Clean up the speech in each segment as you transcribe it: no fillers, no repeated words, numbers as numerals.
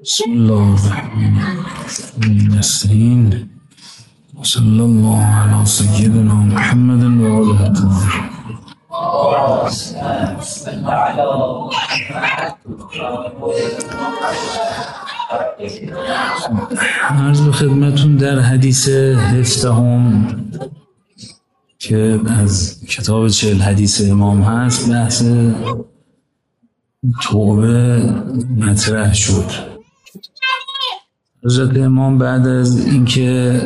بسم الله الرحمن الرحیم نستعین صلی الله علی سیدنا محمد و آله الطاهرین. عرض به خدمتون در حدیث 17 که از کتاب 40 حدیث امام هست بحث توبه مطرح شد. حضرت امام بعد از اینکه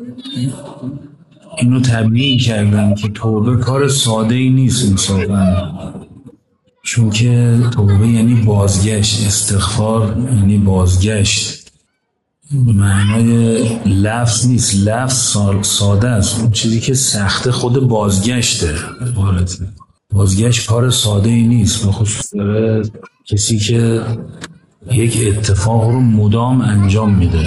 اینو تبیین کردن که توبه کار ساده ای نیست انصافا، چون که توبه یعنی بازگشت، استغفار یعنی بازگشت، به معنای لفظ نیست. لفظ ساده است، اون چیزی که سخته خود بازگشته. بازگشت کار ساده ای نیست، به خصوص کسی که یک اتفاق رو مدام انجام میده،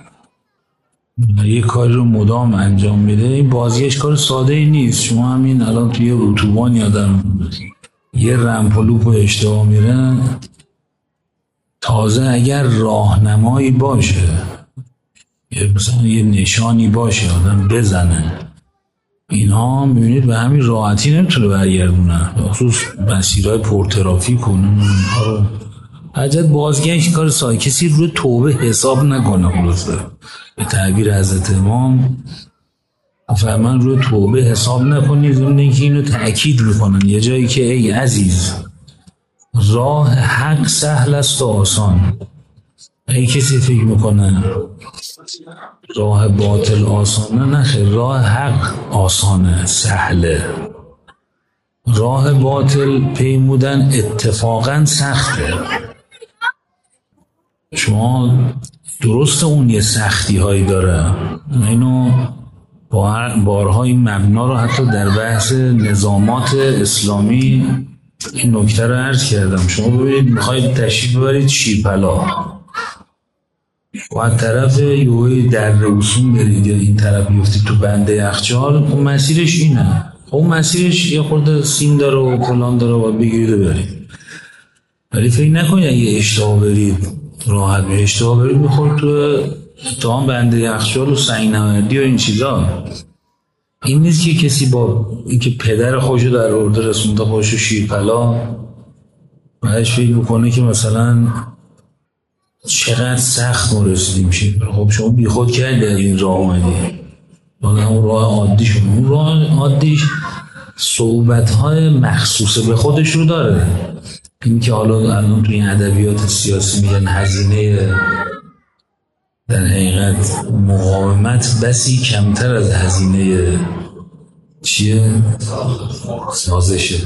یک کاری رو مدام انجام میده. این بازگشت کار ساده ای نیست. شما همین الان توی اتوبان یادم یه رمپلوپ و اشتباه میره، تازه اگر راهنمایی باشه، مثلا یه نشانی باشه آدم بزنه، اینها میبینید به همین راحتی نمیتونه برگردونه، خصوص مسیرهای پرترافیک کنن اینها رو. حاجت بازگشت کار ساده، کسی روی توبه حساب نکنه. خلاصه به تعبیر حضرت امام فرمان روی توبه حساب نکنید. اینکه اینو تأکید میکنن یه جایی که ای عزیز، راه حق سهل است و آسان. ای کسی فکر میکنه راه باطل آسانه، نه خیر، راه حق آسانه، سهله. راه باطل پیمودن اتفاقا سخته. شما درست اون یه سختی هایی داره، اینو بارها این مبنا رو حتی در بحث نظامات اسلامی این نکته رو عرض کردم. شما ببینید میخواید تشریف ببرید شیرپلا، و طرف یوی در رسوم برید یا این طرف بیفتید تو بنده یخچال، اون مسیرش اینه. اون مسیرش یه خورده سیم داره و کلان داره و بگیرید و برید. ولی فکر نکنید اگه اشتباه برید راحت به اشتباه برید میخورد تو اتهام بنده یخچال و سنگ‌نوردی و این چیزا. این نیست که کسی با اینکه پدر خوشو در ارده رسونده خوشو شیرپلا بعدش فکر میکنه که مثلا چقدر سخت ما رسیدیم شیرپلا. خب شما بی خود کردی این راه اومدی، اون راه عادی شد. اون راه عادیش صعوبت‌های مخصوص به خودش رو داره. این که حالا الان توی ادبیات سیاسی میگن هزینه، در حقیقت مقاومت بسی کمتر از هزینه سازشه.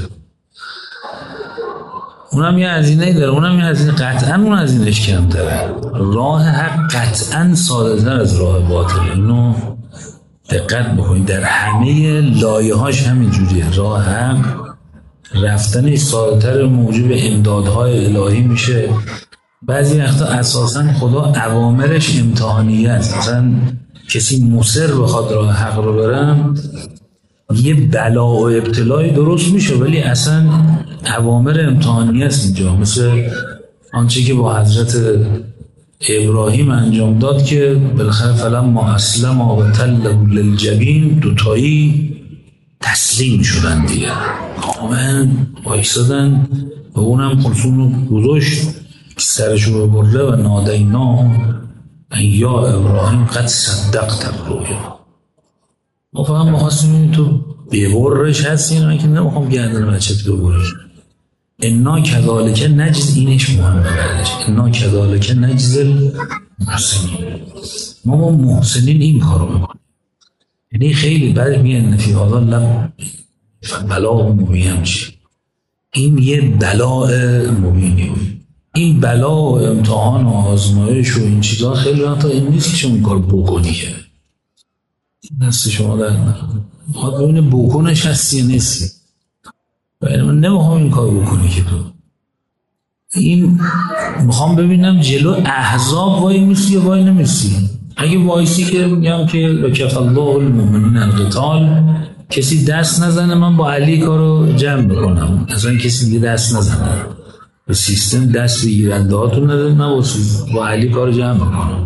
اونم یه هزینه داره، اونم یه هزینه، قطعا اون هزینهش کمتره. راه حق قطعا ساده تر از راه باطل. اینو دقت بکنید، در همه لایه‌هاش همین جوریه. راه حق رفتنش ساده تر، موجب امدادهای الهی میشه. بعضی وقتا اساسا خدا اوامرش امتحانیه است. مثلا کسی مصر بخواد راه حق رو برن، یه بلا و ابتلای درست میشه، ولی اصلا اوامر امتحانیه است اینجا. مثل آنچه که با حضرت ابراهیم انجام داد که بالاخره فلما اسلم و تله للجبین، دوتایی تسلیم شدن دیگه، کاملا وایسادن و اونم خلصون رو گذاشت سرشو رو برده و نادینا یا ابراهیم قد صدقت الرؤیا. ما فقط مخواستیم این تو ببرش هستی، نه که نمیخوام گردن بچت ببرش. انا کذالک نجز، اینش مهمه بعدش، انا کذالک نجز المحسنین. ما با محسنین این کارو میکنیم. یعنی خیلی بعد میگن فی هذا لم بلا مبین چی، این یه بلاء مبینی. این بلا و امتحان و آزمایش و این چیزا خیلی وقتا این نیست که شما این کار بکنی، که دست شما در نخواد. خواهد ببینه بکنش هستی یا نیستی. ولی من نمیخوام این کار بکنی که تو این میخوام ببینم جلو احزاب وای میسی یا وای نمیسی. اگه وایسی که میگم که لکف الله المؤمنین القتال، کسی دست نزنه من با علی کارو جمع بکنم، اصلا کسی دیگه دست نزنه. به سیستم دست بگیرنده هاتون نباسید، با علی کار جمع میکنم.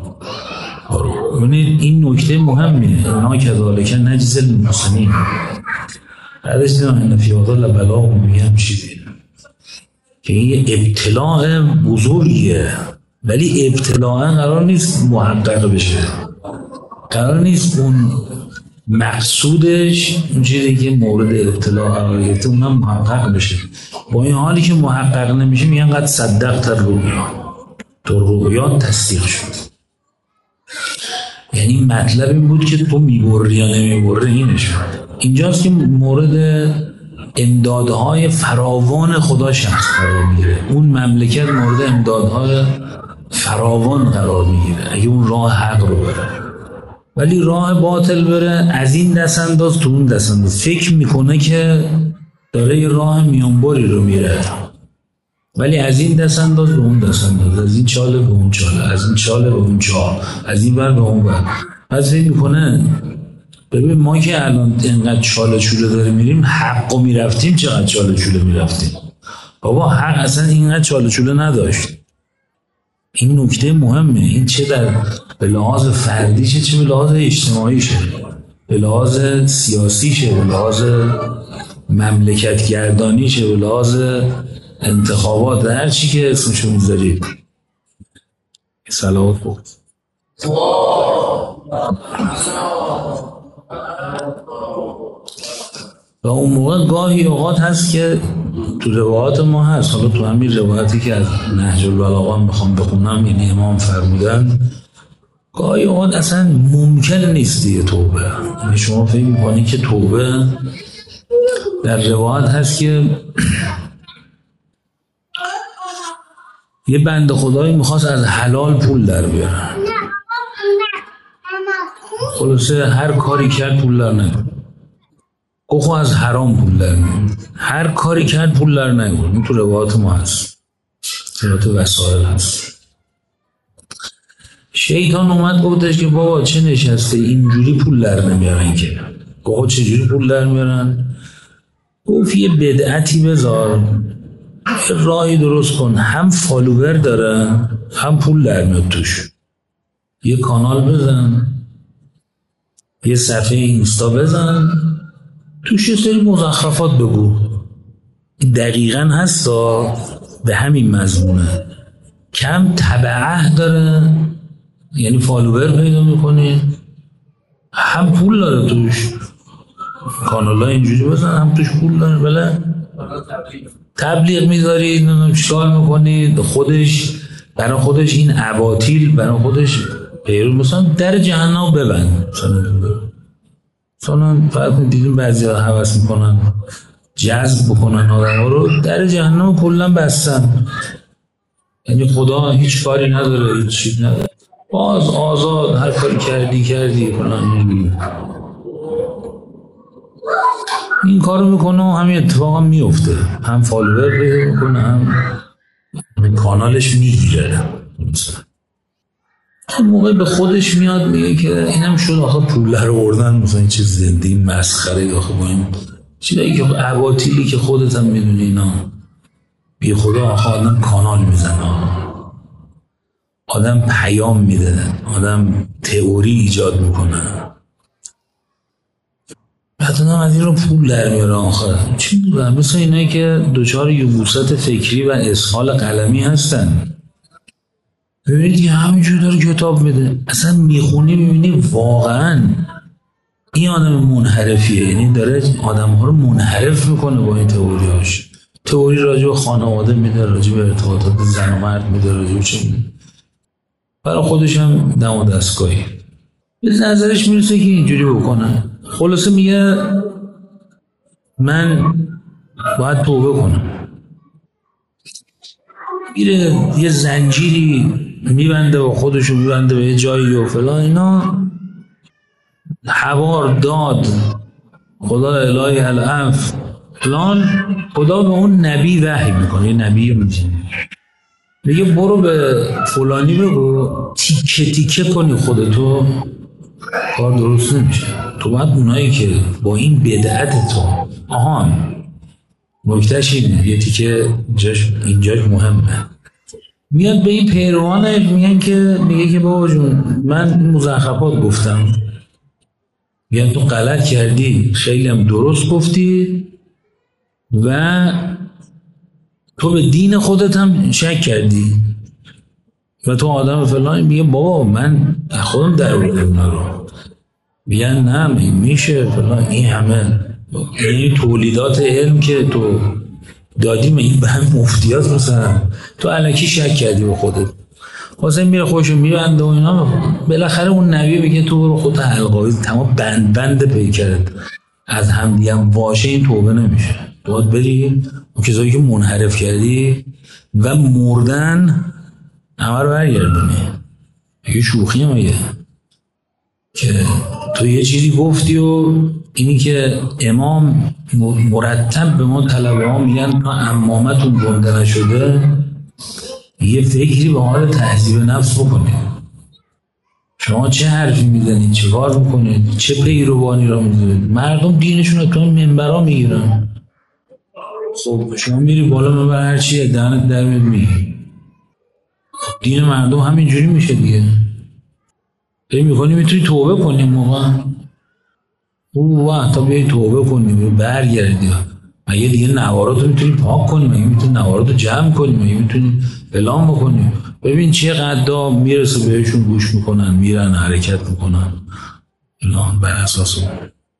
این نکته مهمیه. اونا کذالک نجزی المحسنین. بعدش دیدم این فیاضا لبلاغ میگم چیزی که این ابتلاع بزرگیه، ولی ابتلاع قرار نیست محقق بشه، قرار نیست اون مقصودش اون چیزی که مورد ابتلاع قرار گرفته اونم محقق بشه. با این حالی که محقق نمیشه میگن قد صدقت الرؤیا، تو رؤیا تصدیق شد. یعنی مطلب این بود که تو میبری یا نمیبری اینش. اینجاست که مورد امدادهای فراوان خدا شخص قرار میگیره. اون مملکت مورد امدادهای فراوان قرار میگیره اگه اون راه حق رو بره. ولی راه باطل بره، از این دست انداز تو اون دست انداز، فکر میکنه که داره یه راه میانبری رو میره، ولی از این دست انداز به اون دست انداز، از این چاله به اون چاله، از این چاله به اون چال، از این بر به اون بر. از فکر میکنه ببین ما که الان اینقدر چاله چوله داره میریم، حق و میرفتیم چقدر چاله چوله میرفتیم. بابا حق اصلا اینقدر چاله چوله نداشت. این نکته مهمه. این چه به لحاظ فردیشه، چه به لحاظ اجتماعیشه، به لحاظ سیاسیشه، به لحاظ مملکت گردانیشه، به لحاظ انتخابات، هر چی که اسمشو میذارید. صلوات بود. و اون موقع گاهی اوقات هست که تو روایات ما هست، حالا تو همین روایتی که از نهج البلاغه میخوام بخونم، یعنی امام فرمودن گاهی اوقات اصلا ممکن نیست دیگه توبه. یعنی شما فکر میکنی که توبه، در روایت هست که یه بنده خدایی میخواست از حلال پول در بیاره، خلاصه هر کاری کرد پول در نگرد، گفت از حرام پول در نگرد، هر کاری کرد پول در نگرد. این تو روایات ما هست، روایات وسائل هست. شیطان اومد گفتش که بابا چه نشسته اینجوری پول در نمیارن که. گفت چجوری پول در میارن؟ گفت یه بدعتی بذار، راهی درست کن، هم فالوور داره هم پول در میاد توش. یه کانال بزن، یه صفحه اینستا بزن، توش یه سری مزخرفات بگو. دقیقاً هستا به همین مضمونه. کم تبعه داره، یعنی فالوور پیدا میکنه، هم پول داره توش. کانال ها اینجوری بزن هم توش پول داره. بله تبلیغ میذاری، چیکار میکنی؟ خودش برای خودش این اباطیل برای خودش پیرو، مثلا در جهنم ببند. مثلا فرق دیدیم بعضی ها حوث میکنن جذب بکنن آدم ها رو، در جهنم کلا بستن. یعنی خدا هیچ کاری نداره، هیچ چیز نداره، باز آزاد هر کاری کردی کنن. این کارو میکنه و همین اتفاق هم میفته، هم فالوور پیدا میکنه هم کانالش میگیره. اون موقع به خودش میاد میگه که اینم شد آخه پول رو بردن، مثلا این چیز زندگی مسخره آخه با این چیزایی که اباطیلی که خودت هم میدونی اینا بی خدا. آخه آدم کانال میزنه، آدم پیام میده، آدم تئوری ایجاد میکنه، بعد از این رو پول در میاره. آخر چی بودن؟ مثل اینایی که دچار یبوست فکری و اسهال قلمی هستن. ببینید که همینجور داره کتاب میده، اصلا میخونی میبینی واقعا این آدم منحرفیه، یعنی داره آدم ها رو منحرف میکنه با این تئوریاش. تئوری راجع به خانواده میده، راجع به ارتباطات زن و مرد میده، راجع به چه میده، برای خودش هم دم و دستگاهی به نظرش میرسه که اینجوری بکنه. خلاصه میگه من باید توبه کنم، میره یه زنجیری میبنده و خودشو میبنده به یه جایی و فلان اینا، حوار داد خدا الهی العف فلان. خدا به اون نبی وحی میکنه، یه نبی میگه برو به فلانی بگو تیکه تیکه کنی خودتو، کار درست نمیشه. تو باید اونایی که با این بدعت تو نکتهش اینه، یه تیکه اینجاش مهمه. میاد به این پیروانش میگه که بابا جون من مزخرفات گفتم، میگن تو غلط کردی، خیلی هم درست گفتی و تو به دین خودت هم شک کردی و تو آدم فلان. میگه بابا من خودم در بودم رو. میگن نه میشه فلان، این همه این تولیدات علم که تو دادیم این به هم مفتیات مثلا تو الکی شک کردی به خودت. واسه میره خوشو میبنده و اینا. بالاخره اون نبی میگه تو برو خودت حلقاوی تمام بند پیکرت از همدیگه واشه، این توبه نمیشه. تو باید بری اون کسایی که منحرف کردی و مردن همه رو برگردونی. یه شوخی مگه که تو یه چیزی گفتی و اینی که امام مرتب به ما طلبه ها میگن تا امامتون گنده نشده یه فکری به حال تهذیب نفس بکنید. شما چه حرفی میزنید، چه کار میکنید، چه پیروانی را میزنید؟ مردم دینشون رو تو منبرها میگیرن. خب شما میری بالا منبر هر چیه دهنت در میگی. دین مردم همینجوری میشه دیگه. داری میکنی میتونی توبه کنی موقع تا بیایی توبه کنی برگردی. مگه دیگه نواراتو میتونی پاک کنی؟ مگه میتونی نواراتو جمع کنی؟ مگه میتونی اعلام بکنی؟ ببین چقدر میرسه بهشون گوش میکنن، میرن حرکت میکنن اعلام بر اساس اون.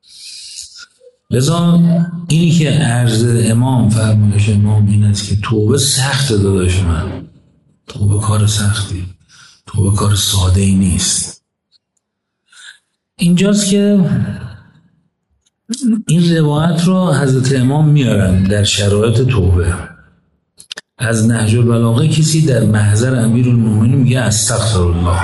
لذا اینی که عرض امام فرمودش امام این است که توبه سخت داداش من، توبه کار سختی، توبه کار ساده ای نیست. اینجاست که این روایت رو حضرت امام میارن در شرایط توبه. از نهج البلاغه کسی در محضر امیرالمومنین میگه استغفر الله.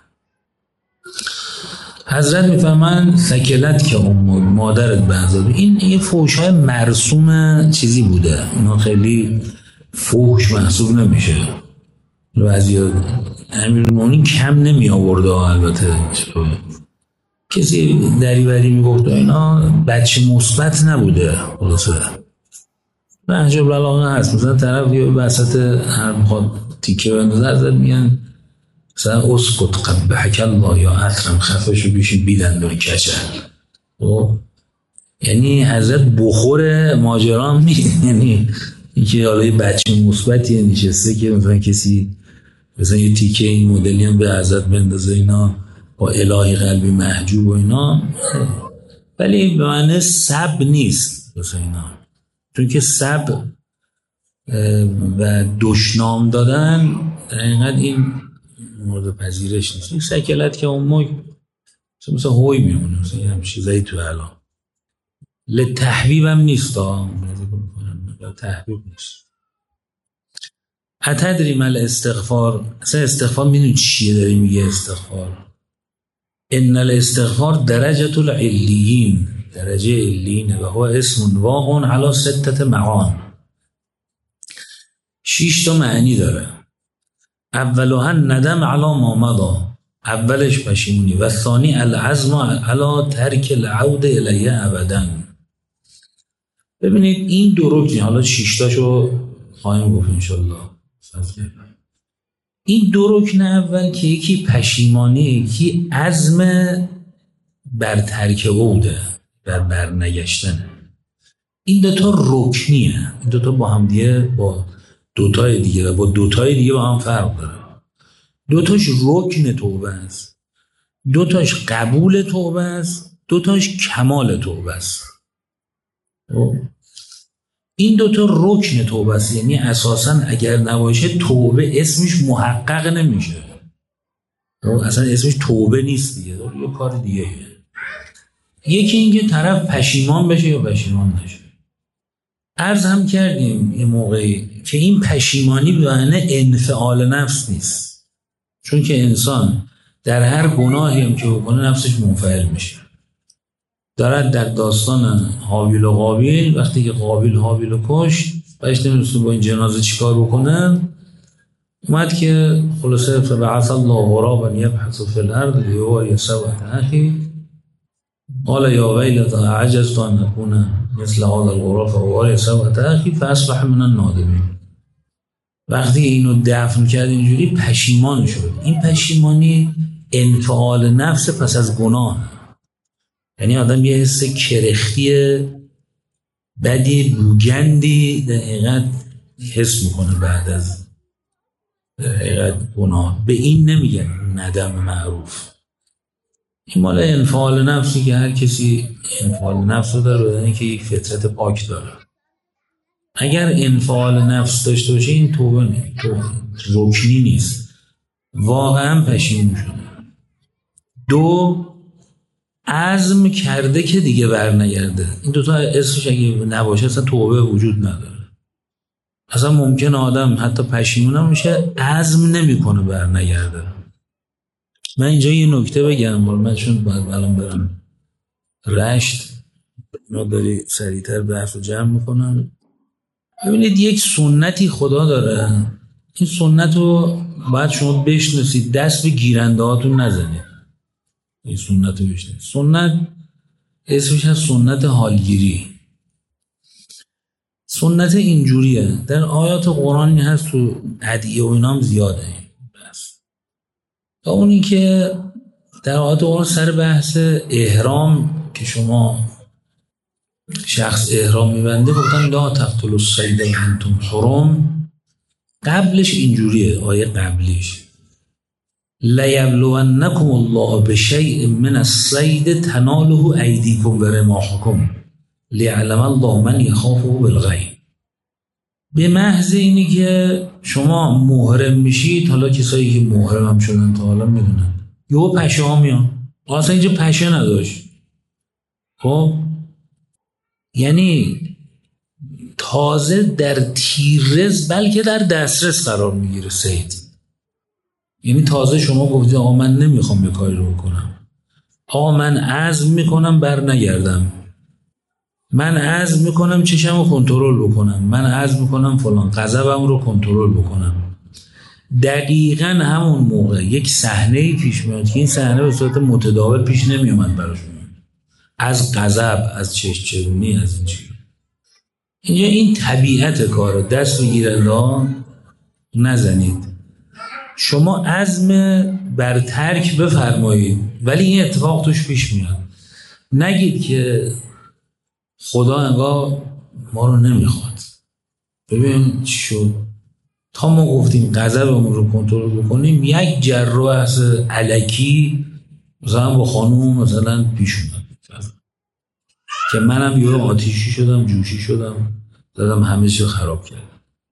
حضرت میفهمن سکلت که مادرت بهزاده. این یه فحش‌های مرسوم چیزی بوده، اینا خیلی فحش محسوب نمیشه. بعضیا امیرالمومنین کم نمی آورده. البته کسی دریوری میگفت و اینا بچه مثبت نبوده. خلاصه نهج البلاغه هست، مثلا طرف یه وسط هر میخواد تیکه بندازه میگن مثلا اسکت قبحک الله یا اکرم، خفشو بیشین بیدندون کچل. یعنی حضرت بخور ماجرا هم نیست. یعنی اینکه حالا یه بچه مثبتی نشسته که مثلا کسی مثلا یه تیکه این مدلی هم به حضرت بندازه اینا با الهی قلبی محجوب و اینا، ولی به معنی سب نیست مثلا اینا. چون که سب و دشنام دادن اینقدر این مورد پذیرش نیست. این سکلت که اون موی مثلا هوی میمونه، مثلا یه هم چیزایی تو الان لتحویب هم نیست. تحویب نیست. اتدری مل استغفار. اصلا استغفار میدونی چیه داری میگه استغفار؟ ان الاستغفار درجة العلیین، درجه علیینه و هو اسم واقع علی 6 معان. 6 تا معنی داره. اولها ندم علی ما مضی، اولش پشیمونی، و ثانی العزم علی ترک العود الیه ابدا. ببینید این دو رکنی، حالا 6 تاشو خواهیم گفت انشالله. این دو رکن اول که یکی پشیمانی، یکی عزم بر ترک عوده، بر برنگشتنه. این دوتا رکنیه. این دوتا با هم دیگه با دوتای دیگه و با دوتای دیگه با هم فرق داره. دوتاش رکن توبه است، دوتاش قبول توبه است، دوتاش کمال توبه است. این دوتا رکن توبه است، یعنی اساساً اگر نباشه توبه اسمش محقق نمیشه. اصلا اسمش توبه نیست دیگه، یه کار دیگه. یکی اینکه طرف پشیمان بشه یا پشیمان نشه. عرض هم کردیم یه موقعی که این پشیمانی به معنی انفعال نفس نیست، چون که انسان در هر گناهی هم که بکنه نفسش منفعل میشه. دارد در داستان هابیل و قابیل، وقتی که قابیل هابیل رو کشت بهش نمیدونست با این جنازه چیکار بکنن، اومد که خلاصه فبعث الله غرابا یبحث فی الارض لیوری سوءة اخیه، قال یا ویلتا عجزت ان اکون مثل هذا الغراب فاواری سوءة اخی فاصبح من النادمین. وقتی اینو دفن کرد اینجوری پشیمان شد. این پشیمانی انفعال نفس پس از گناه، یعنی آدم یه حس کرختی بدی بوگندی در حقیقت حس میکنه بعد از در حقیقت گناه. به این نمیگن ندم معروف. این مال انفعال نفسی که هر کسی انفعال نفس رو داره، بدنی که یک فطرت پاک داره. اگر انفعال نفس داشته باشه این توبه نیست، رکنی نیست، واقعا پشیمون شده. دو، عزم کرده که دیگه برنگرده. این دوتا اسمش اگه نباشه اصلا توبه وجود نداره. اصلا ممکنه آدم حتی پشیمون هم میشه عزم نمیکنه برنگرده. من اینجا یه نکته بگم، من چون باید الان برم رشت، داری سریعتر بحث رو جمع میکنم. ببینید یک سنتی خدا داره، این سنت رو باید شما بشناسید، دست به گیرنده هاتون نزنید. این سنت رو بشناسید. سنت اسمش هست سنت حالگیری. سنت اینجوریه، در آیات قرآن هست، تو ادعیه و اینام زیاده. بس تا اونی که در آیات قرآن سر بحث احرام که شما شخص احرام میبنده گفتن لا تقتلوا الصید وانتم حرم. قبلش اینجوریه، آیه قبلیش لیبلونکم الله بشیء من الصید تناله ایدیکم و رماحکم لیعلم الله من یخافه بالغیب. به محض اینی که شما محرم میشید، حالا کسایی که محرم هم شدن تا حالا میدونن، یهو پشه ها میان. اصلا اینجا پشه نداشت. خب یعنی تازه در تیررز بلکه در دسترس قرار میگیره صید. یعنی تازه شما گفتید آقا من نمیخوام یه کاری رو بکنم، آقا من عزم میکنم بر نگردم، من عزم میکنم چشم رو کنترل بکنم، من عزم میکنم فلان غضبم رو کنترل بکنم. دقیقاً همون موقع یک صحنه پیش میاد که این صحنه به صورت متداول پیش نمیومد براشون، از غضب، از چشمچرونی، از این چیز. اینجا این طبیعت کاره، دست به گیرنده نزنید. شما عزم بر ترک بفرمایید، ولی این اتفاق توش پیش میاد. نگید که خدا انگار ما رو نمیخواد. ببین چی شد، تا ما گفتیم غضبمون رو کنترل بکنیم، یک جراح الکی مثلا با خانوم مثلا پیش اومد که منم یه آتیشی شدم، جوشی شدم، دادم همه چیز خراب کردم.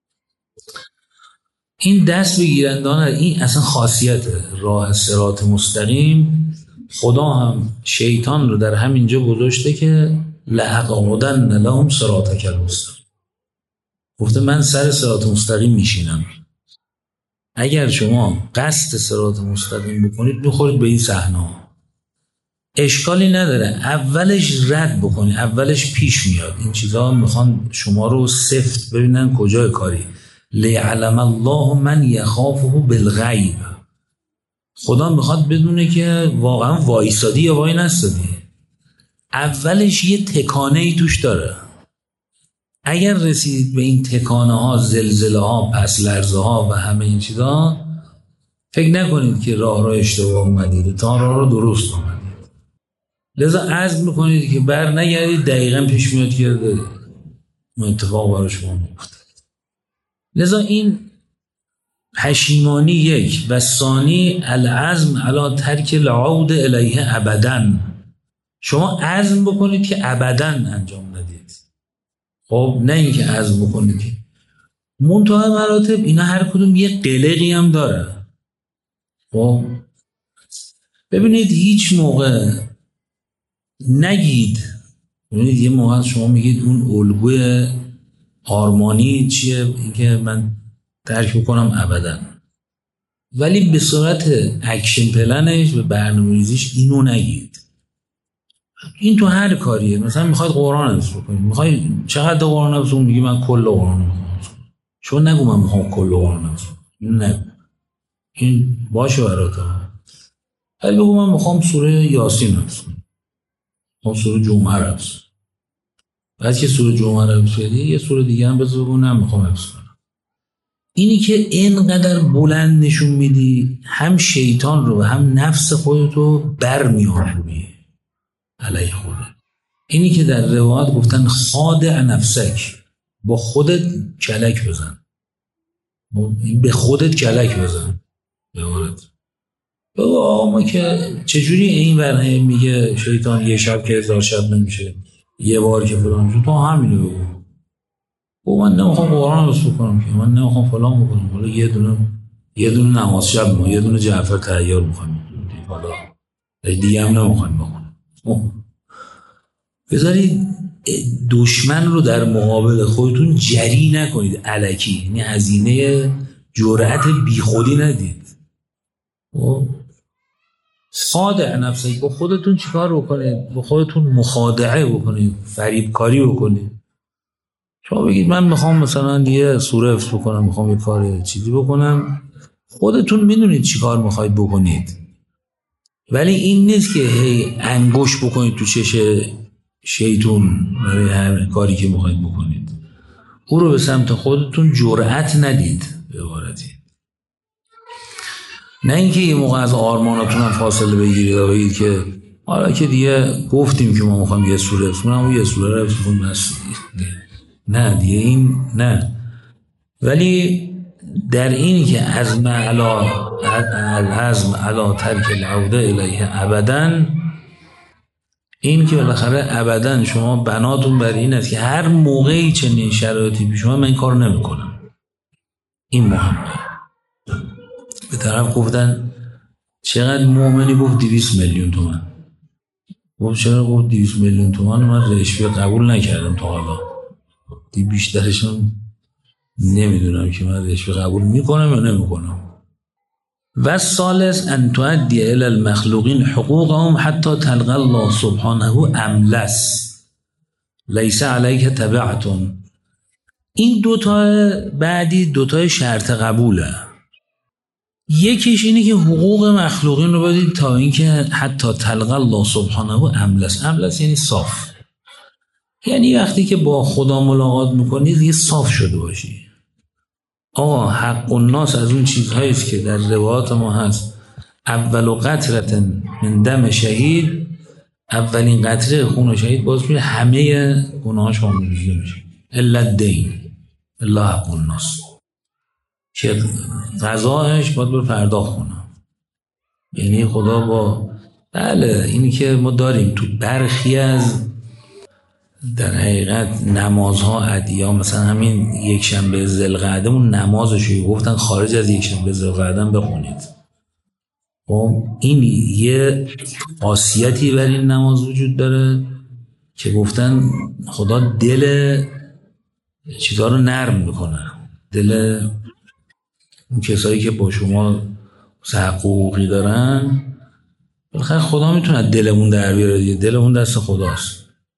این دست به گیرندان، این اصلا خاصیت راه صراط مستقیم. خدا هم شیطان رو در همینجا گذاشته که لأقعدن لهم صراطک المستقیم. گفته من سر صراط مستقیم میشینم. اگر شما قصد صراط مستقیم بکنید میخورید به این صحنه. اشکالی نداره اولش رد بکنی، اولش پیش میاد. این چیزها میخوان شما رو سفت ببینن کجای کاری. لیعلم الله من یخافه بالغیب. خدا میخواد بدونه که واقعا وایسادی یا وای نستادی. اولش یه تکانه ای توش داره. اگر رسیدید به این تکانه ها، زلزله ها، پس لرزه ها و همه این چیزها، فکر نکنید که راه را اشتباه اومدید، تا راه را درست اومدید. لذا عزم میکنید که بر نگردید، دقیقا پیش میاد که اتفاق برای شما میفته. لذا این پشیمانی یک و ثانی العزم علی ترک العود الیه ابدا. شما عزم بکنید که ابدا انجام ندید. خب نه این که عزم بکنید که منتهی مراتب اینا هر کدوم یه قلقی هم داره. خب ببینید هیچ موقع نگید، ببینید یه موقع شما میگید اون الگوی آرمانی چیه، اینکه من ترک بکنم ابدا، ولی به صورت اکشن پلنش و برنامه‌ریزیش اینو نگید. این تو هر کاریه. مثلا میخواید قرآن حفظ بکنید، میخواید چقدر قرآن حفظ کنید، میگی من کل قرآن میخوام. چون نگو من میخوام کل قرآن حفظ کنم، این نگو، این باشه برات. ولی بگو من میخوام سوره یاسین حفظ کنم. اون سوره جمعه رو حفظ. بعد که سوره جمعه رو حفظ کردی یه سوره دیگه هم بذار بگو نمیخوام حفظ کنم. اینی که اینقدر بلند نشون میدی هم شیطان رو و هم نفس خودتو برمی‌آوری علیه خودت. اینی که در روایات گفتن خادع نفسک، با خودت کلک بزن، به خودت کلک بزن. بابا ما که چجوری این ورنه میگه شیطان یه شب که 1000 شب نمیشه، یه بار که فلان شد، تو همینو بگو. و من نمیخوام قرآن بس بکنم که، من نمیخوام فلان بکنم، حالا یه دونه نماز شب ما یه دونه جعفر تحیار میخوایم، حالا دیگه هم نمیخوایم بکنم. بذارید دشمن رو در مقابل خودتون جری نکنید الکی، یعنی هزینه جرأت بیخودی ندید. خادع نفسی، با خودتون چیکار بکنید؟ با خودتون مخادعه بکنید، فریبکاری بکنید. شما بگید من میخوام مثلا یه سوره حفظ بکنم، میخوام یه کار چیزی بکنم، خودتون میدونید چیکار میخواید بکنید، ولی این نیست که هی انگوش بکنید تو چش شیطون برای هر کاری که میخواید بکنید. او رو به سمت خودتون جرأت ندید به عبارتی. نه اینکه یه موقع از آرماناتون هم فاصله بگیرید و بگید که حالا که دیگه گفتیم که ما میخوایم یه سوره حفظ کنم و یه سوره رو حفظ کنم، نه دیگه این نه. ولی در اینی که عزم علا ترک العوده الیه ابدا، این که بالاخره ابدا شما بناتون بر این است که هر موقعی چنین شرایطی پیش اومد من این کار نمیکنم. این مهمه. به طرف گفتن چقدر مؤمنی؟ گفت 200 میلیون تومان. گفت چرا؟ گفت 200 میلیون تومان من رشوه قبول نکردم تا حالا، دی بیشترشون نمیدونم که من رشوه قبول میکنم یا نمیکنم. و ثالث ان تؤدی الی المخلوقین حقوقهم حتی تلقى الله سبحانه املس لیس علیک تبعتون. این دوتا بعدی دوتا شرط قبوله. یکیش اینه که حقوق مخلوقین رو بدید تا اینکه حتی تلقى الله سبحانه املس. املس یعنی صاف، یعنی وقتی که با خدا ملاقات میکنید یه صاف شده باشی. حق الناس از اون چیزهایی است که در روایات ما هست، اول قطره من دم شهید، اولین قطره خون شهید باز میشه همه گناهاش آمرزیده میشه، الا الدین الا حق الناس، که قضاهش باید بر پرداخت کنه. یعنی خدا با بله اینی که ما داریم تو برخی از در حقیقت نمازها ادعیا، مثلا همین یک شنبه ذوالقعده اون نمازشو گفتن خارج از یک شنبه ذوالقعده بخونید. این یه خاصیتی بر این نماز وجود داره که گفتن خدا دل چیزا رو نرم میکنه، دل اون کسایی که با شما حقوقی دارن. بلکه خدا میتونه دلمون در بیاره، دلمون دست خداست.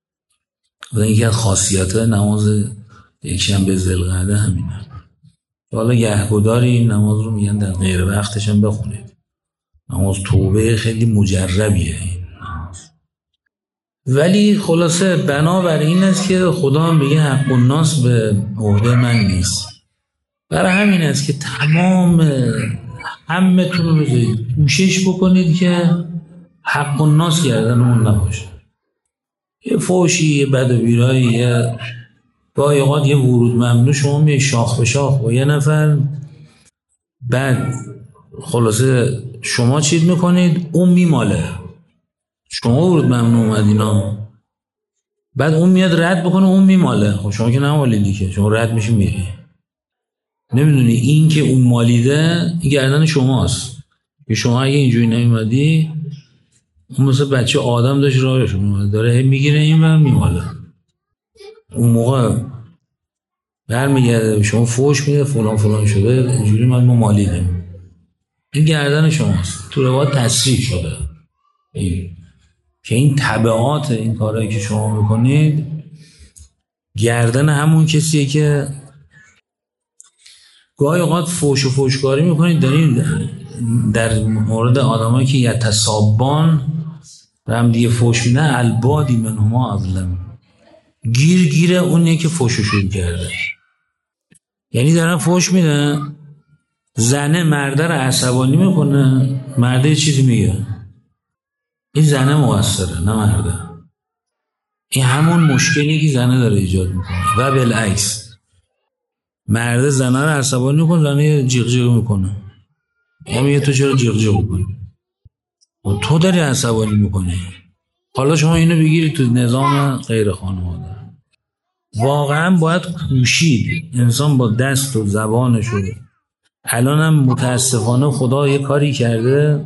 و یکی از خاصیت نماز یکشنبه ذوالقعده همینه. حالا گهگداری نماز رو میگن در غیر وقتش هم بخونید. نماز توبه خیلی مجربیه این نماز. ولی خلاصه بنابر این است که خدا میگه حق الناس به عهده من نیست. برای همین است که تمام همتون رو بذارید کوشش بکنید که حق الناس گردنمون نباشه. یه فوشی، یه بد و بیرایی، یه گاهی اوقات یه ورود ممنوع، شما میای شاخ به شاخ با یه نفر، بعد خلاصه شما چیز میکنید اون میماله، شما ورود ممنوع اومدینا، بعد اون میاد رد بکنه اون میماله. خب شما که نمالیدی که، شما رد میشی میری، نمیدونی این که اون مالیده این گردن شماست که شما اگه اینجوری نمیمدی اون مثل بچه آدم داشت راهش میماله، داره هی میگیره این بر میماله، اون موقع برمیگرده شما فوش میده فلان فلان شده اینجوری ما مالیدیم، این گردن شماست. تو روایت تصریح شده که این تبعات این کارهایی که شما میکنید گردن همون کسیه که گاهی اوقات فوش و فوشکاری میکنید. داریم در مورد آدمایی که یتصابان و هم دیگه فوش میدن، البادی منهما اظلم، گیر اونیه که فوشو شروع کرده. یعنی دارن فوش میدن، زنه مرده رو عصبانی میکنه، مرده یه چیزی میگه، این زنه مقصره نه مرده. این همون مشکلی که زنه داره ایجاد میکنه و بالعکس، مرده زنه رو عصبانی میکنه، زنه جیغ جیغ میکنه، میگه تو چرا جیغ جیغ میکنی و تو داری عصبانی میکنی. حالا شما اینو بگیرید تو نظام غیر خانواده، واقعا باید کوشید انسان با دست و زبانش رو. الان هم متاسفانه خدا یه کاری کرده،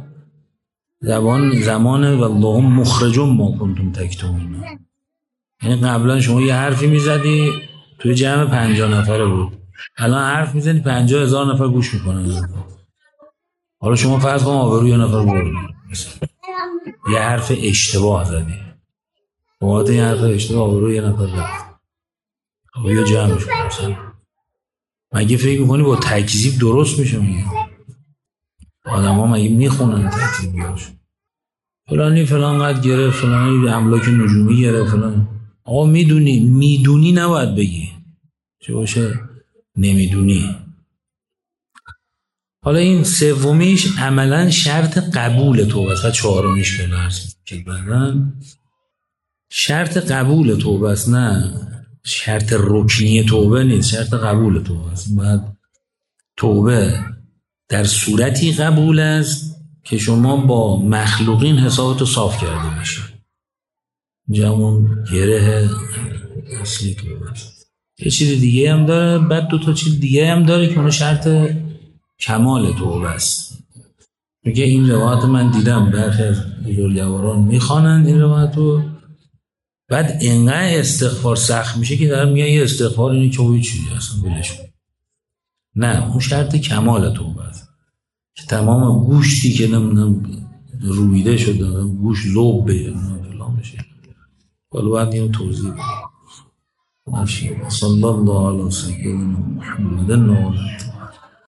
زمان والله مخرج ما کنتم تکتمون. یعنی قبلا شما یه حرفی میزدی توی جمع 50 نفره بود، الان حرف میزنی 50,000 نفر گوش میکنن. حالا شما فرض کن آبروی یه نفر بردی، یه حرف اشتباه زدی، بابت یه حرف اشتباه آبروی یه نفر رفت، یا جمعش کنی. مگه فکر میکنی با تکذیب درست میشه؟ میگه آدم ها مگه میخونن تکذیبیاش؟ فلانی فلان قد گرفت، فلانی املاک نجومی گرفت، فلان. آقا میدونی نباید بگی، چه باشه نمیدونی. حالا این سومیش عملا شرط قبول توبه است و چهارمیش که درست که بعدن شرط قبول توبه است، نه شرط رکنی توبه نیست، شرط قبول توبه است. بعد توبه در صورتی قبول است که شما با مخلوقین حسابتو صاف کرده باشی، جمعون گره اصلی توبه است. یه چیز دیگه هم داره، بعد 2 تا چیز دیگه هم داره که اون شرط کمال توبه است. میگه این روایت من دیدم برخی از بزرگواران میخوانند این روایتو، بعد اینقدر استغفار سخت میشه که دارم میگه یه استغفار اینه که اوی چیزی هستن بلش. نه، اون شرط کمال توبه است که تمام گوشتی که رویده شده، گوش لوب بگیره بشه. حالا باید اینو توضیح بدم. صلی الله علیه و سیدنا محمد.